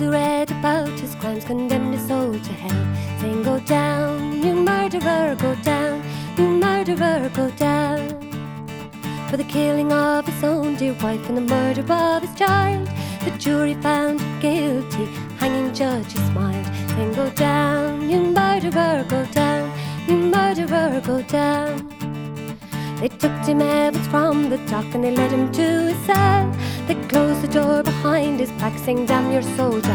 who read about his crimes condemned his soul to hell, saying, "Go down, you murderer, go down, you murderer, go down." For the killing of his own dear wife and the murder of his child, the jury found him guilty, hanging judge he smiled, saying, "Go down, you murderer, go down, you murderer, go down." They took Tim Evans from the dock and they led him to his cell. They closed the door behind his back, saying, "Damn your soul to